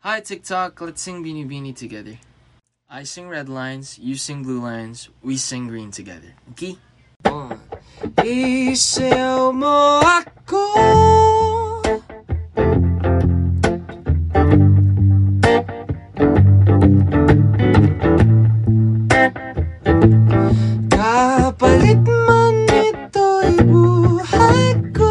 Hi TikTok, let's sing Beanie Beanie together. I sing red lines, you sing blue lines, we sing green together. Okay? Isayaw mo ako. Kapalit man ito'y buhay ko.